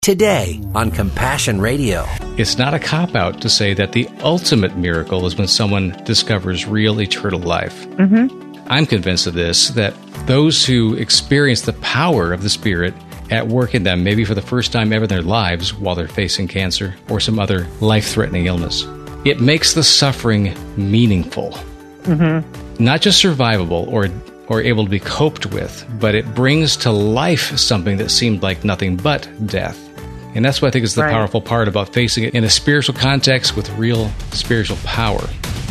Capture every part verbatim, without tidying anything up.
Today on Compassion Radio. It's not a cop-out to say that the ultimate miracle is when someone discovers real eternal life. Mm-hmm. I'm convinced of this, that those who experience the power of the Spirit at work in them, maybe for the first time ever in their lives while they're facing cancer or some other life-threatening illness, it makes the suffering meaningful. Mm-hmm. Not just survivable or or able to be coped with, but it brings to life something that seemed like nothing but death. And that's what I think is the right. powerful part about facing it in a spiritual context with real spiritual power.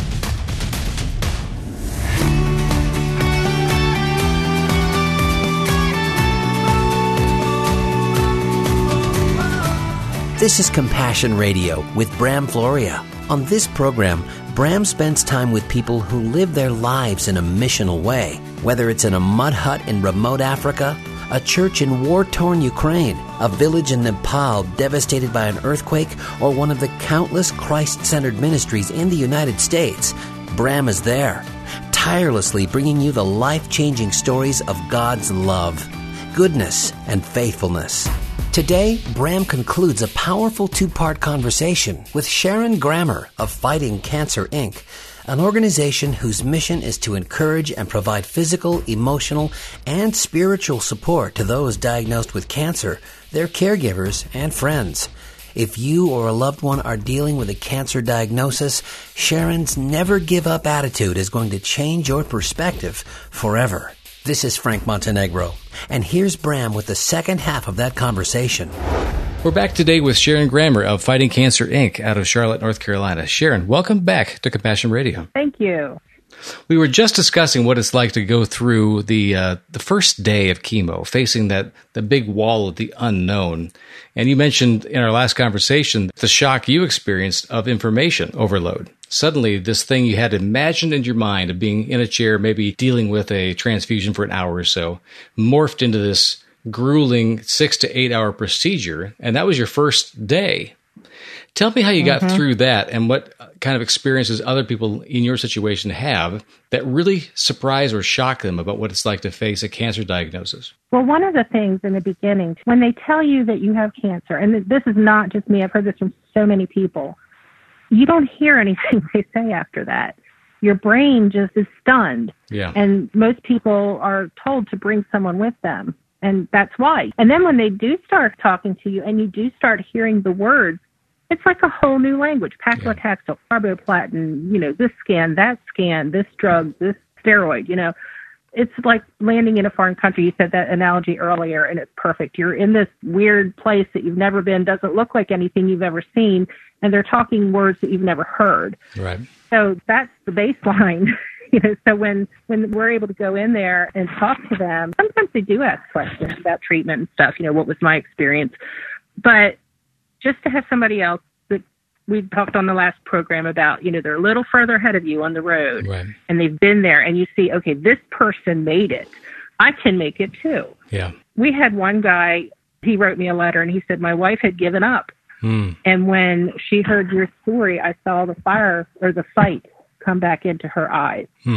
This is Compassion Radio with Bram Floria. On this program, Bram spends time with people who live their lives in a missional way, whether it's in a mud hut in remote Africa, a church in war-torn Ukraine, a village in Nepal devastated by an earthquake, or one of the countless Christ-centered ministries in the United States. Bram is there, tirelessly bringing you the life-changing stories of God's love, goodness, and faithfulness. Today, Bram concludes a powerful two-part conversation with Sharon Grammer of Fighting Cancer, Incorporated, an organization whose mission is to encourage and provide physical, emotional, and spiritual support to those diagnosed with cancer, their caregivers, and friends. If you or a loved one are dealing with a cancer diagnosis, Sharon's never give up attitude is going to change your perspective forever. This is Frank Montenegro, and here's Bram with the second half of that conversation. We're back today with Sharon Grammer of Fighting Cancer, Incorporated out of Charlotte, North Carolina. Sharon, welcome back to Compassion Radio. Thank you. We were just discussing what it's like to go through the uh, the first day of chemo, facing that the big wall of the unknown. And you mentioned in our last conversation the shock you experienced of information overload. Suddenly, this thing you had imagined in your mind of being in a chair, maybe dealing with a transfusion for an hour or so, morphed into this grueling six to eight hour procedure. And that was your first day. Tell me how you got mm-hmm. through that and what kind of experiences other people in your situation have that really surprise or shock them about what it's like to face a cancer diagnosis. Well, one of the things in the beginning, when they tell you that you have cancer, and this is not just me, I've heard this from so many people, you don't hear anything they say after that. Your brain just is stunned. Yeah. And most people are told to bring someone with them. And that's why. And then when they do start talking to you and you do start hearing the words, it's like a whole new language. Paclitaxel, carboplatin, you know, this scan, that scan, this drug, this steroid, you know. It's like landing in a foreign country. You said that analogy earlier, and it's perfect. You're in this weird place that you've never been, doesn't look like anything you've ever seen, and they're talking words that you've never heard. Right. So that's the baseline. You know, so when, when we're able to go in there and talk to them, sometimes they do ask questions about treatment and stuff. You know, what was my experience? But just to have somebody else that we talked on the last program about, you know, they're a little further ahead of you on the road, right. and they've been there, and you see, okay, this person made it. I can make it too. Yeah. We had one guy, he wrote me a letter, and he said, my wife had given up. Hmm. And when she heard your story, I saw the fire or the fight come back into her eyes. Hmm.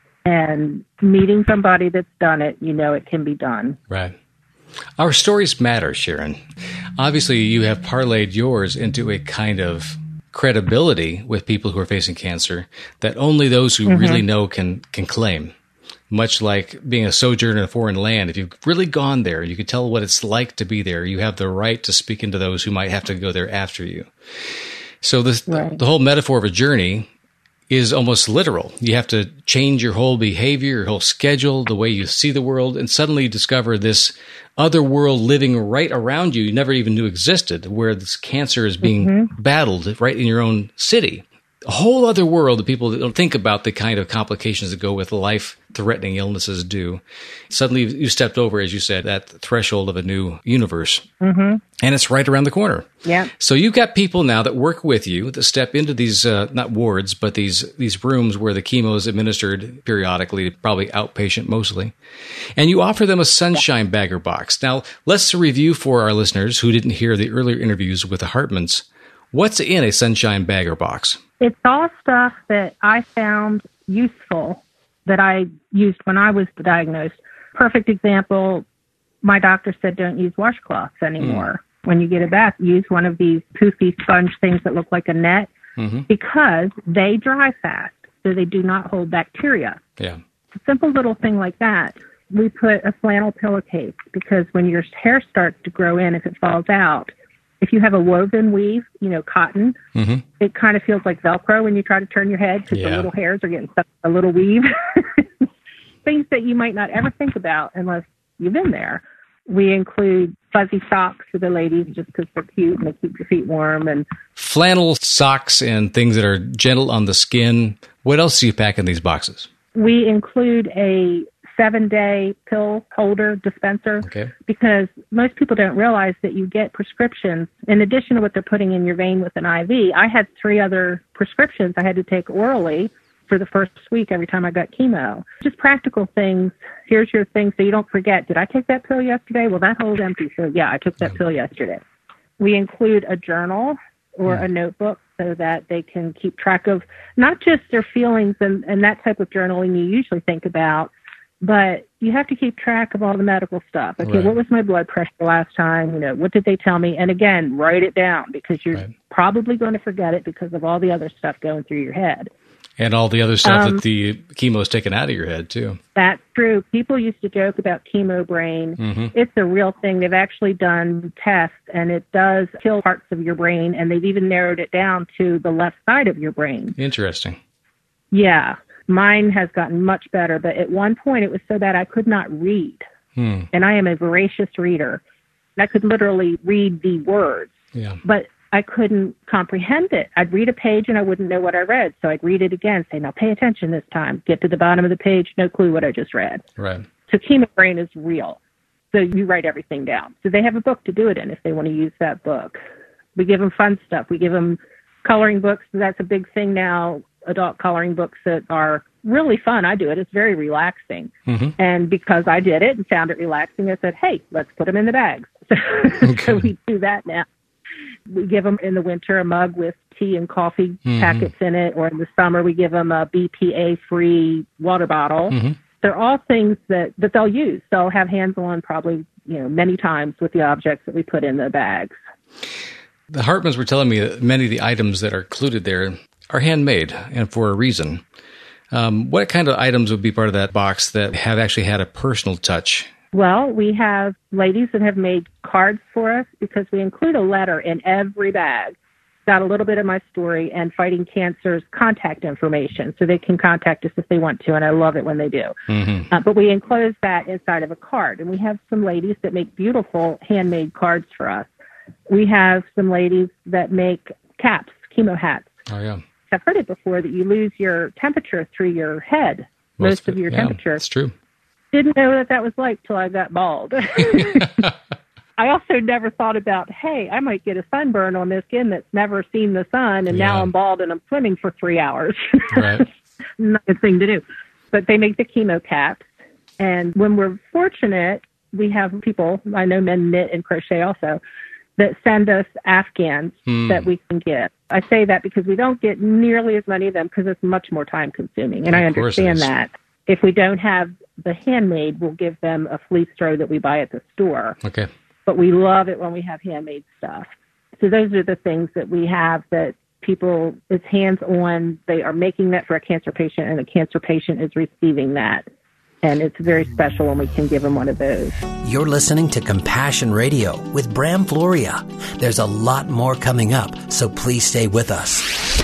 And meeting somebody that's done it, you know it can be done. Right. Our stories matter, Sharon. Obviously, you have parlayed yours into a kind of credibility with people who are facing cancer that only those who mm-hmm. really know can can claim. Much like being a sojourner in a foreign land, if you've really gone there, you can tell what it's like to be there. You have the right to speak into those who might have to go there after you. So this, right. the, the whole metaphor of a journey is almost literal. You have to change your whole behavior, your whole schedule, the way you see the world, and suddenly you discover this other world living right around you you never even knew existed, where this cancer is being mm-hmm. battled right in your own city. A whole other world that people don't think about the kind of complications that go with life-threatening illnesses do. Suddenly you stepped over, as you said, that threshold of a new universe. Mm-hmm. And it's right around the corner. Yeah. So you've got people now that work with you that step into these, uh, not wards, but these these rooms where the chemo is administered periodically, probably outpatient mostly. And you offer them a sunshine bagger box. Now, let's review for our listeners who didn't hear the earlier interviews with the Hartmans. What's in a sunshine bagger box? It's all stuff that I found useful that I used when I was diagnosed. Perfect example, my doctor said don't use washcloths anymore. when you get a bath, use one of these poofy sponge things that look like a net mm-hmm. because they dry fast, so they do not hold bacteria. Yeah. A simple little thing like that. We put a flannel pillowcase because when your hair starts to grow in, if it falls out, if you have a woven weave, you know, cotton, mm-hmm. it kind of feels like Velcro when you try to turn your head because yeah. the little hairs are getting stuck in a little weave. Things that you might not ever think about unless you've been there. We include fuzzy socks for the ladies just because they're cute and they keep your feet warm. And flannel socks and things that are gentle on the skin. What else do you pack in these boxes? We include a seven-day pill holder dispenser okay. because most people don't realize that you get prescriptions. In addition to what they're putting in your vein with an I V, I had three other prescriptions I had to take orally for the first week every time I got chemo. Just practical things. Here's your thing so you don't forget, did I take that pill yesterday? Well, that hole's empty. So, yeah, I took that pill yesterday. We include a journal or a notebook so that they can keep track of not just their feelings and, and that type of journaling you usually think about, but you have to keep track of all the medical stuff. Okay, right. What was my blood pressure last time? You know, what did they tell me? And again, write it down because you're right. probably going to forget it because of all the other stuff going through your head. And all the other stuff um, that the chemo's taken out of your head, too. That's true. People used to joke about chemo brain. Mm-hmm. It's a real thing. They've actually done tests, and it does kill parts of your brain, and they've even narrowed it down to the left side of your brain. Interesting. Yeah. Mine has gotten much better, but at one point it was so bad I could not read. Hmm. And I am a voracious reader. I could literally read the words. Yeah. But I couldn't comprehend it. I'd read a page and I wouldn't know what I read. So I'd read it again, say, now pay attention this time. Get to the bottom of the page, no clue what I just read. Right. So chemo brain is real. So you write everything down. So they have a book to do it in if they want to use that book. We give them fun stuff. We give them coloring books. That's a big thing now, adult coloring books that are really fun. I do it. It's very relaxing. Mm-hmm. And because I did it and found it relaxing, I said, hey, let's put them in the bags. Okay. So we do that now. We give them in the winter a mug with tea and coffee mm-hmm. packets in it, or in the summer we give them a B P A-free water bottle. Mm-hmm. They're all things that, that they'll use. They'll have hands on probably, you know, many times with the objects that we put in the bags. The Hartmans were telling me that many of the items that are included there are handmade and for a reason. Um, what kind of items would be part of that box that have actually had a personal touch? Well, we have ladies that have made cards for us because we include a letter in every bag. Got a little bit of my story and Fighting Cancer's contact information, so they can contact us if they want to, and I love it when they do. Mm-hmm. Uh, but we enclose that inside of a card, and we have some ladies that make beautiful handmade cards for us. We have some ladies that make caps, chemo hats. Oh, yeah. I've heard it before that you lose your temperature through your head, most, most of your yeah, temperature. That's true. Didn't know what that was like till I got bald. I also never thought about, hey, I might get a sunburn on this skin that's never seen the sun, and yeah. now I'm bald and I'm swimming for three hours. Right. Not a thing to do. But they make the chemo caps, and when we're fortunate, we have people, I know men knit and crochet also, that send us Afghans hmm. that we can get. I say that because we don't get nearly as many of them because it's much more time consuming, and I understand that. If we don't have the handmade, we'll give them a fleece throw that we buy at the store. Okay. But we love it when we have handmade stuff. So those are the things that we have that people, it's hands-on. They are making that for a cancer patient, and the cancer patient is receiving that. And it's very special when we can give them one of those. You're listening to Compassion Radio with Bram Floria. There's a lot more coming up, so please stay with us.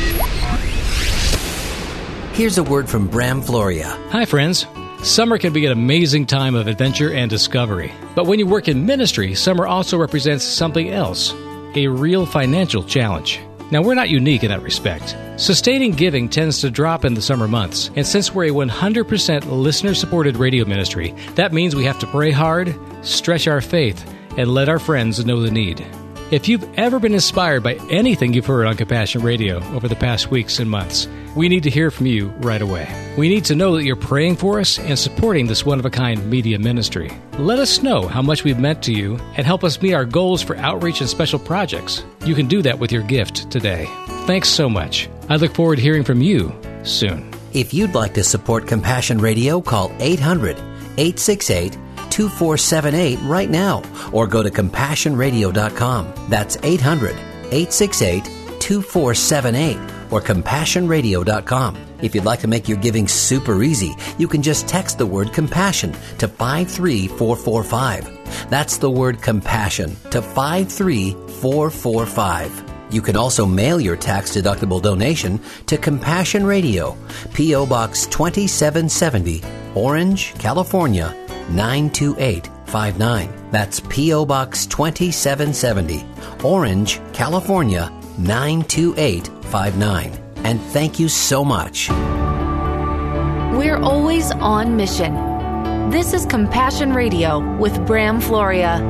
Here's a word from Bram Floria. Hi, friends. Summer can be an amazing time of adventure and discovery. But when you work in ministry, summer also represents something else, a real financial challenge. Now, we're not unique in that respect. Sustaining giving tends to drop in the summer months, and since we're a one hundred percent listener-supported radio ministry, that means we have to pray hard, stretch our faith, and let our friends know the need. If you've ever been inspired by anything you've heard on Compassion Radio over the past weeks and months, we need to hear from you right away. We need to know that you're praying for us and supporting this one-of-a-kind media ministry. Let us know how much we've meant to you and help us meet our goals for outreach and special projects. You can do that with your gift today. Thanks so much. I look forward to hearing from you soon. If you'd like to support Compassion Radio, call eight hundred, eight six eight, two two four seven eight right now, or go to compassion radio dot com. That's eight hundred, eight six eight, two four seven eight or compassion radio dot com. If you'd like to make your giving super easy, you can just text the word compassion to five three four four five. That's the word compassion to five three four four five. You can also mail your tax-deductible donation to Compassion Radio, P O. Box twenty-seven seventy, Orange, California, nine two eight five nine. That's P O. Box twenty-seven seventy, Orange, California, nine two eight five nine. And thank you so much. We're always on mission. This is Compassion Radio with Bram Floria.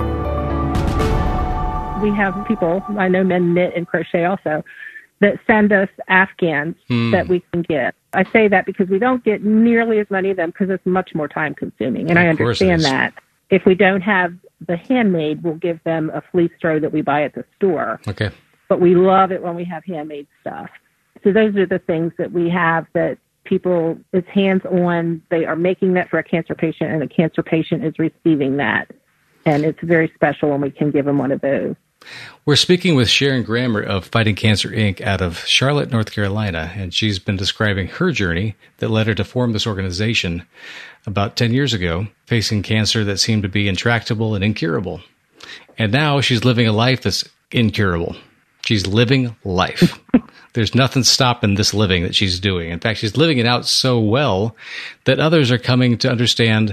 We have people, I know men knit and crochet also, that send us Afghans hmm. that we can get. I say that because we don't get nearly as many of them because it's much more time consuming. And I understand that. If we don't have the handmade, we'll give them a fleece throw that we buy at the store. Okay. But we love it when we have handmade stuff. So those are the things that we have that people, it's hands-on. They are making that for a cancer patient, and the cancer patient is receiving that. And it's very special when we can give them one of those. We're speaking with Sharon Grammer of Fighting Cancer, Incorporated out of Charlotte, North Carolina, and she's been describing her journey that led her to form this organization about ten years ago, facing cancer that seemed to be intractable and incurable. And now she's living a life that's incurable. She's living life. There's nothing stopping this living that she's doing. In fact, she's living it out so well that others are coming to understand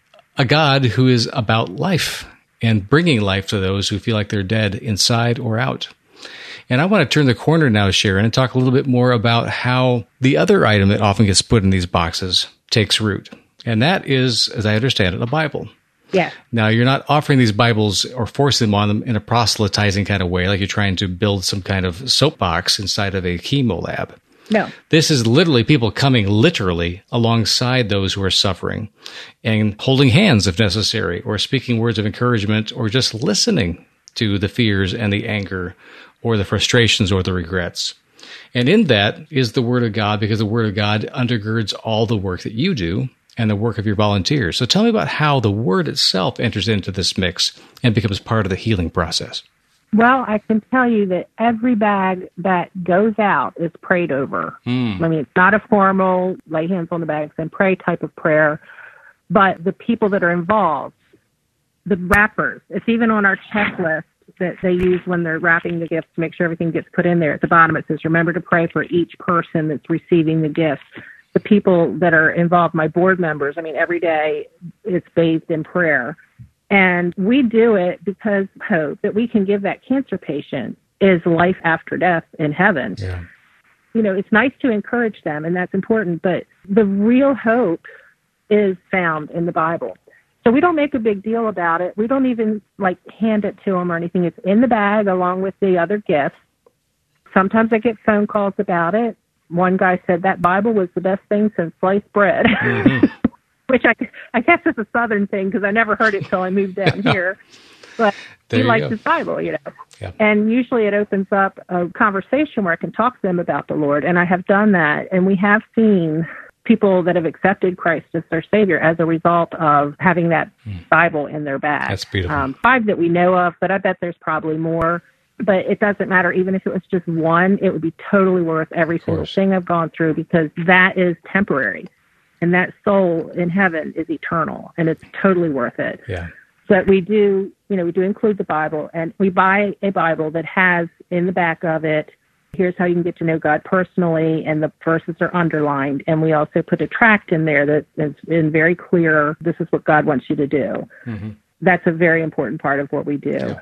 a God who is about life and bringing life to those who feel like they're dead inside or out. And I want to turn the corner now, Sharon, and talk a little bit more about how the other item that often gets put in these boxes takes root. And that is, as I understand it, a Bible. Yeah. Now, you're not offering these Bibles or forcing them on them in a proselytizing kind of way, like you're trying to build some kind of soapbox inside of a chemo lab. No. This is literally people coming literally alongside those who are suffering and holding hands if necessary, or speaking words of encouragement, or just listening to the fears and the anger or the frustrations or the regrets. And in that is the Word of God, because the Word of God undergirds all the work that you do and the work of your volunteers. So tell me about how the Word itself enters into this mix and becomes part of the healing process. Well, I can tell you that every bag that goes out is prayed over. Mm. I mean, it's not a formal lay hands on the bags and pray type of prayer, but the people that are involved, the wrappers, it's even on our checklist that they use when they're wrapping the gifts to make sure everything gets put in there. At the bottom it says, remember to pray for each person that's receiving the gifts. The people that are involved, my board members, I mean, every day it's bathed in prayer. And we do it because hope that we can give that cancer patient is life after death in heaven. Yeah. You know, it's nice to encourage them, and that's important, but the real hope is found in the Bible. So we don't make a big deal about it. We don't even, like, hand it to them or anything. It's in the bag along with the other gifts. Sometimes I get phone calls about it. One guy said that Bible was the best thing since sliced bread. Mm-hmm. Which I, I guess is a Southern thing because I never heard it till I moved down here. But he likes go. his Bible, you know. Yeah. And usually it opens up a conversation where I can talk to them about the Lord. And I have done that. And we have seen people that have accepted Christ as their Savior as a result of having that mm. Bible in their bag. That's beautiful. Um, five that we know of, but I bet there's probably more. But it doesn't matter. Even if it was just one, it would be totally worth every single thing I've gone through, because that is temporary. And that soul in heaven is eternal, and it's totally worth it. Yeah. But we do, you know, we do include the Bible, and we buy a Bible that has in the back of it, here's how you can get to know God personally, and the verses are underlined. And we also put a tract in there that is in very clear, this is what God wants you to do. Mm-hmm. That's a very important part of what we do. Yeah.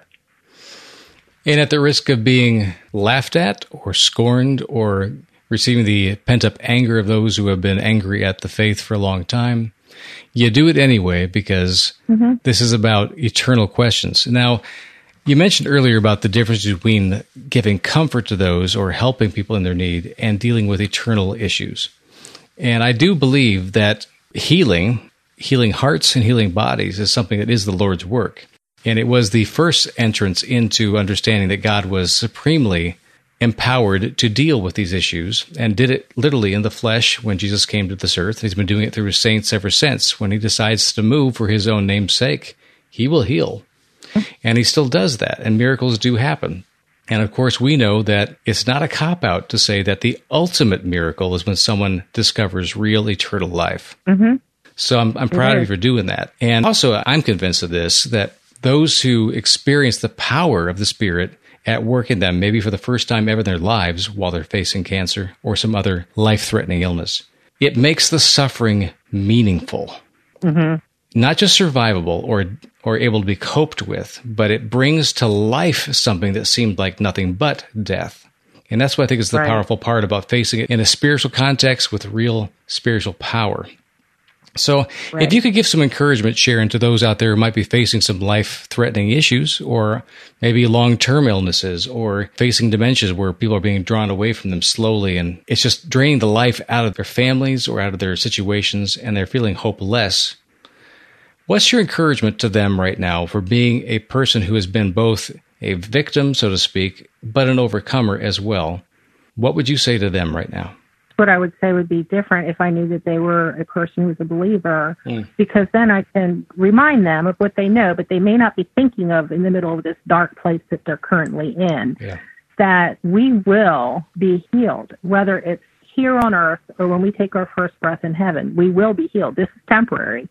And at the risk of being laughed at or scorned or receiving the pent-up anger of those who have been angry at the faith for a long time, you do it anyway because mm-hmm. this is about eternal questions. Now, you mentioned earlier about the difference between giving comfort to those or helping people in their need and dealing with eternal issues. And I do believe that healing, healing hearts and healing bodies is something that is the Lord's work. And it was the first entrance into understanding that God was supremely empowered to deal with these issues and did it literally in the flesh when Jesus came to this earth. He's been doing it through his saints ever since. When he decides to move for his own name's sake, he will heal. And he still does that, and miracles do happen. And of course, we know that it's not a cop-out to say that the ultimate miracle is when someone discovers real eternal life. Mm-hmm. So I'm, I'm proud mm-hmm. of you for doing that. And also, I'm convinced of this, that those who experience the power of the Spirit at work in them, maybe for the first time ever in their lives while they're facing cancer or some other life-threatening illness, it makes the suffering meaningful. Mm-hmm. Not just survivable or or able to be coped with, but it brings to life something that seemed like nothing but death. And that's what I think is the right. powerful part about facing it in a spiritual context with real spiritual power. So right. if you could give some encouragement, Sharon, to those out there who might be facing some life-threatening issues or maybe long-term illnesses or facing dementias where people are being drawn away from them slowly and it's just draining the life out of their families or out of their situations and they're feeling hopeless. What's your encouragement to them right now for being a person who has been both a victim, so to speak, but an overcomer as well? What would you say to them right now? What I would say would be different if I knew that they were a person who was a believer, mm. because then I can remind them of what they know, but they may not be thinking of in the middle of this dark place that they're currently in, yeah. that we will be healed, whether it's here on earth or when we take our first breath in heaven. We will be healed. This is temporary.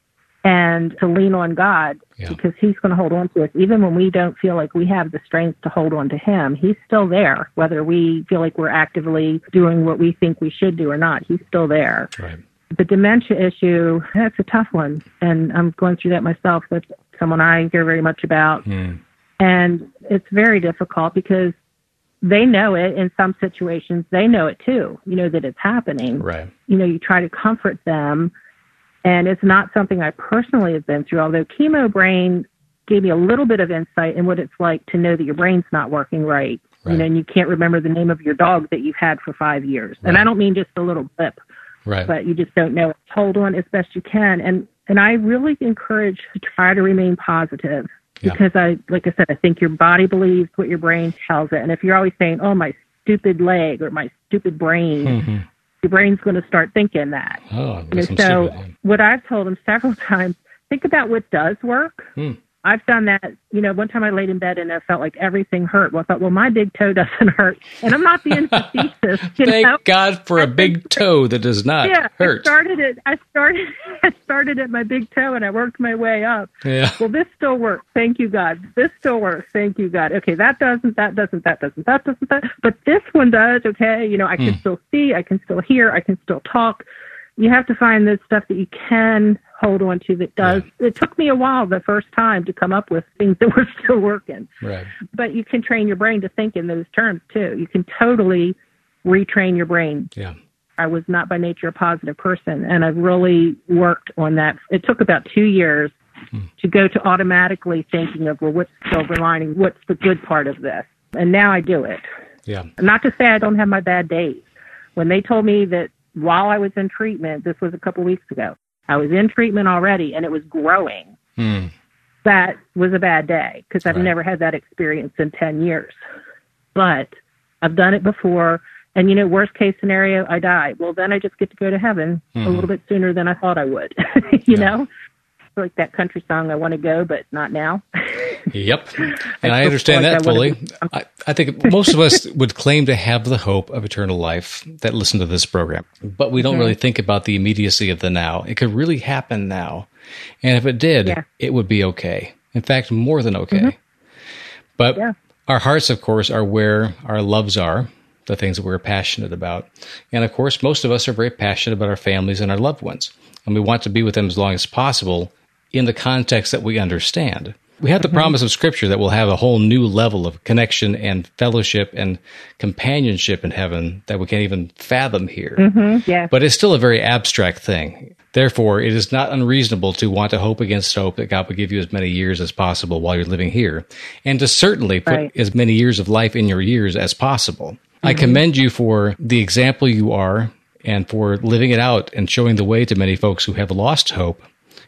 And to lean on God, yeah. because he's going to hold on to us. Even when we don't feel like we have the strength to hold on to him, he's still there, whether we feel like we're actively doing what we think we should do or not. He's still there. Right. The dementia issue, that's a tough one. And I'm going through that myself with someone I hear very much about. Mm. And it's very difficult because they know it in some situations. They know it too, you know, that it's happening. Right. You know, you try to comfort them. And it's not something I personally have been through, although Chemo Brain gave me a little bit of insight in what it's like to know that your brain's not working right. right. You know, and you can't remember the name of your dog that you've had for five years. Right. And I don't mean just a little blip, right. but you just don't know. Hold on as best you can. And, and I really encourage to try to remain positive yeah. because I, like I said, I think your body believes what your brain tells it. And if you're always saying, oh, my stupid leg or my stupid brain, mm-hmm. your brain's going to start thinking that. Oh, you know, so stupid. What I've told them several times, think about what does work. Hmm. I've done that. You know, one time I laid in bed and I felt like everything hurt. Well, I thought, well, my big toe doesn't hurt. And I'm not being facetious. You Thank know? God for a big toe that does not yeah, hurt. I started it. I started. I started at my big toe and I worked my way up. Yeah. Well, this still works. Thank you, God. This still works. Thank you, God. Okay, that doesn't. That doesn't. That doesn't. That doesn't. That. But this one does. Okay. You know, I can mm. still see. I can still hear. I can still talk. You have to find the stuff that you can hold on to that does. Yeah. It took me a while the first time to come up with things that were still working. Right. But you can train your brain to think in those terms too. You can totally retrain your brain. Yeah. I was not by nature a positive person, and I've really worked on that. It took about two years hmm. to go to automatically thinking of, well, what's the silver lining? What's the good part of this? And now I do it. Yeah. Not to say I don't have my bad days. When they told me that while I was in treatment, this was a couple weeks ago, I was in treatment already and it was growing. Hmm. That was a bad day because I've right. never had that experience in ten years. But I've done it before. And, you know, worst case scenario, I die. Well, then I just get to go to heaven mm-hmm. a little bit sooner than I thought I would. you yeah. know? Like that country song, I want to go, but not now. Yep. And I, I understand like that I fully. I, I think most of us would claim to have the hope of eternal life that listen to this program, but we don't mm-hmm. really think about the immediacy of the now. It could really happen now. And if it did, yeah. it would be okay. In fact, more than okay. Mm-hmm. But yeah. our hearts, of course, are where our loves are, the things that we're passionate about. And of course, most of us are very passionate about our families and our loved ones. And we want to be with them as long as possible in the context that we understand. We have the mm-hmm. promise of Scripture that we'll have a whole new level of connection and fellowship and companionship in heaven that we can't even fathom here. Mm-hmm. Yeah. But it's still a very abstract thing. Therefore, it is not unreasonable to want to hope against hope that God will give you as many years as possible while you're living here, and to certainly put right. as many years of life in your years as possible. Mm-hmm. I commend you for the example you are and for living it out and showing the way to many folks who have lost hope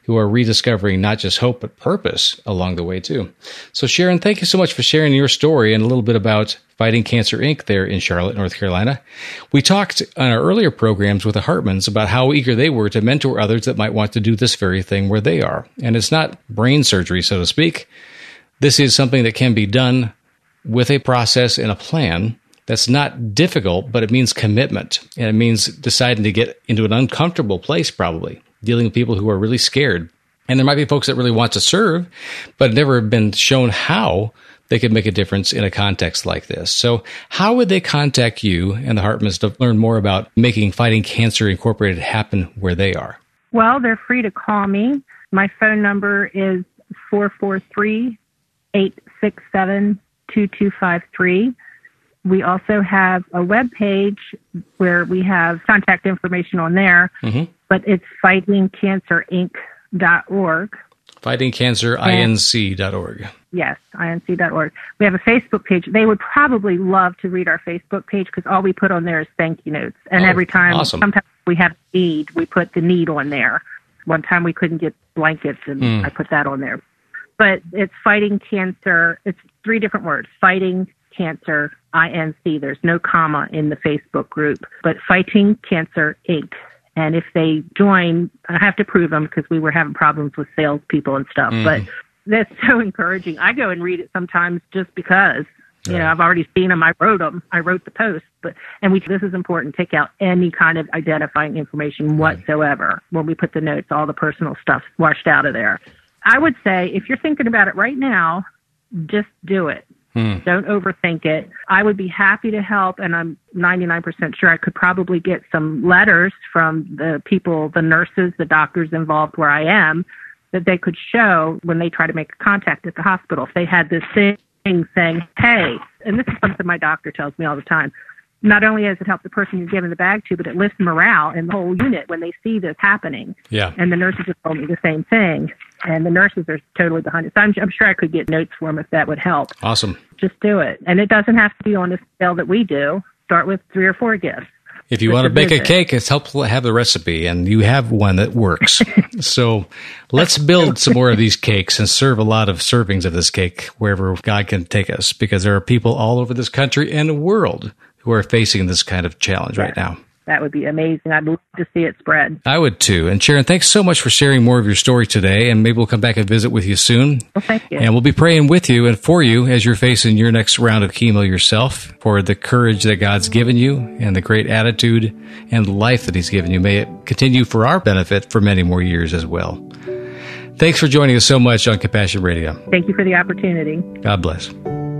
who are rediscovering not just hope, but purpose along the way too. So Sharon, thank you so much for sharing your story and a little bit about Fighting Cancer Incorporated there in Charlotte, North Carolina. We talked on our earlier programs with the Hartmans about how eager they were to mentor others that might want to do this very thing where they are. And it's not brain surgery, so to speak. This is something that can be done with a process and a plan that's not difficult, but it means commitment. And it means deciding to get into an uncomfortable place, probably, dealing with people who are really scared. And there might be folks that really want to serve, but never have been shown how they could make a difference in a context like this. So how would they contact you and the Hartmans to learn more about making Fighting Cancer Incorporated happen where they are? Well, they're free to call me. My phone number is four four three, eight six seven, two two five three. We also have a web page where we have contact information on there, mm-hmm. but it's fighting cancer inc dot org. fighting cancer inc dot org. Yes, I N C dot org. We have a Facebook page. They would probably love to read our Facebook page because all we put on there is thank you notes. And oh, every time, awesome. Sometimes we have need, we put the need on there. One time we couldn't get blankets, and mm. I put that on there. But it's Fighting Cancer. It's three different words. Fighting Cancer Inc. There's no comma in the Facebook group, but Fighting Cancer Incorporated. And if they join, I have to prove them because we were having problems with salespeople and stuff. Mm. But that's so encouraging. I go and read it sometimes just because, you yeah. know, I've already seen them. I wrote them. I wrote the post. But and we this is important. Take out any kind of identifying information whatsoever. Right. When we put the notes, all the personal stuff washed out of there. I would say if you're thinking about it right now, just do it. Hmm. Don't overthink it. I would be happy to help, and I'm ninety-nine percent sure I could probably get some letters from the people, the nurses, the doctors involved where I am, that they could show when they try to make a contact at the hospital. If they had this thing saying, hey, and this is something my doctor tells me all the time, not only has it helped the person you're giving the bag to, but it lifts morale in the whole unit when they see this happening. Yeah. And the nurses have told me the same thing. And the nurses are totally behind it. So I'm, I'm sure I could get notes for them if that would help. Awesome. Just do it. And it doesn't have to be on the scale that we do. Start with three or four gifts. If you want to bake visit. a cake, it's helpful to have the recipe, and you have one that works. So let's build some more of these cakes and serve a lot of servings of this cake wherever God can take us, because there are people all over this country and the world who are facing this kind of challenge yeah. right now. That would be amazing. I'd love to see it spread. I would too. And Sharon, thanks so much for sharing more of your story today. And maybe we'll come back and visit with you soon. Well, thank you. And we'll be praying with you and for you as you're facing your next round of chemo yourself, for the courage that God's given you and the great attitude and life that He's given you. May it continue for our benefit for many more years as well. Thanks for joining us so much on Compassion Radio. Thank you for the opportunity. God bless.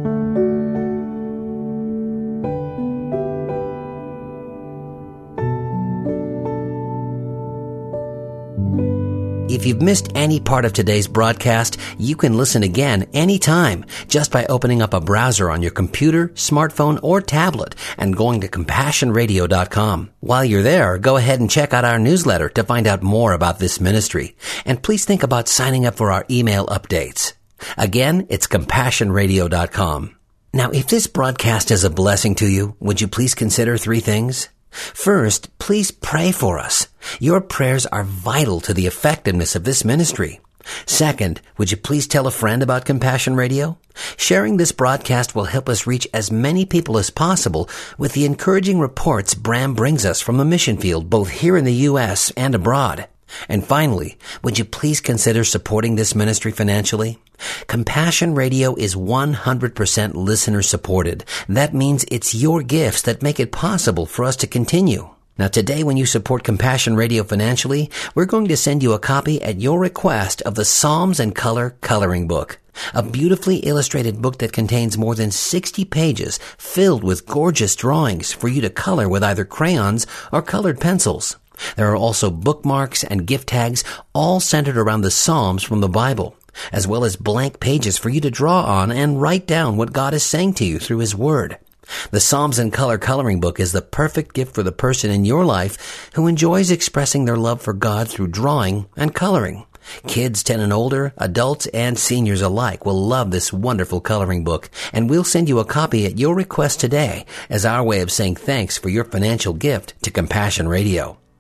If you've missed any part of today's broadcast, you can listen again anytime just by opening up a browser on your computer, smartphone, or tablet and going to compassion radio dot com. While you're there, go ahead and check out our newsletter to find out more about this ministry. And please think about signing up for our email updates. Again, it's compassion radio dot com. Now, if this broadcast is a blessing to you, would you please consider three things? First, please pray for us. Your prayers are vital to the effectiveness of this ministry. Second, would you please tell a friend about Compassion Radio? Sharing this broadcast will help us reach as many people as possible with the encouraging reports Bram brings us from the mission field, both here in the U S and abroad. And finally, would you please consider supporting this ministry financially? Compassion Radio is one hundred percent listener supported. That means it's your gifts that make it possible for us to continue. Now today, when you support Compassion Radio financially, we're going to send you a copy at your request of the Psalms and Color Coloring Book, a beautifully illustrated book that contains more than sixty pages filled with gorgeous drawings for you to color with either crayons or colored pencils. There are also bookmarks and gift tags, all centered around the Psalms from the Bible, as well as blank pages for you to draw on and write down what God is saying to you through His Word. The Psalms and Color Coloring Book is the perfect gift for the person in your life who enjoys expressing their love for God through drawing and coloring. Kids ten and older, adults and seniors alike will love this wonderful coloring book, and we'll send you a copy at your request today as our way of saying thanks for your financial gift to Compassion Radio.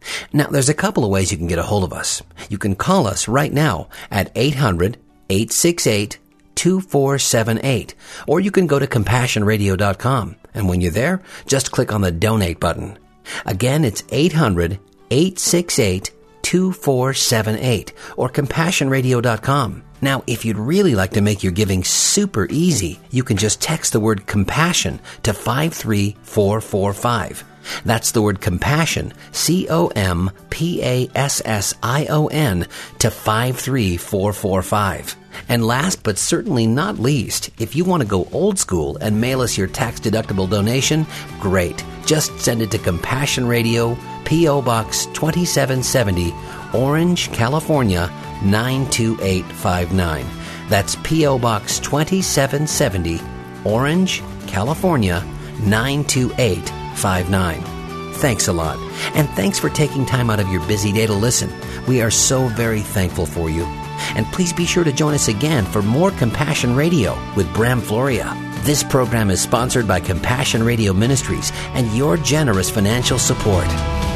Now, there's a couple of ways you can get a hold of us. You can call us right now at eight hundred, eight six eight, two four seven eight, or you can go to compassion radio dot com, and when you're there, just click on the donate button. Again, it's eight hundred, eight six eight, two four seven eight, or compassion radio dot com. Now, if you'd really like to make your giving super easy, you can just text the word compassion to five three four four five. That's the word compassion, C O M P A S S I O N, to five three four four five. And last but certainly not least, if you want to go old school and mail us your tax-deductible donation, great. Just send it to Compassion Radio, P O. Box twenty-seven seventy, Orange, California, nine two eight five nine. That's P O. Box twenty-seven seventy, Orange, California, nine two eight five nine. Thanks a lot. And thanks for taking time out of your busy day to listen. We are so very thankful for you. And please be sure to join us again for more Compassion Radio with Bram Floria. This program is sponsored by Compassion Radio Ministries and your generous financial support.